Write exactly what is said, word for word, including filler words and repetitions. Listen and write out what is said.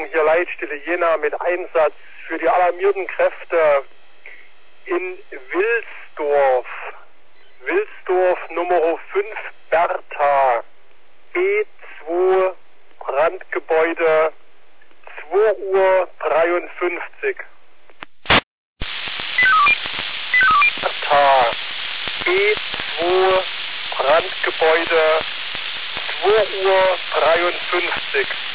hier Leitstelle Jena mit Einsatz für die alarmierten Kräfte in Wilsdorf. Wilsdorf Nummer fünf Bertha. B zwei Brandgebäude zwei Uhr dreiundfünfzig. Bertha. B zwei Brandgebäude zwei Uhr dreiundfünfzig.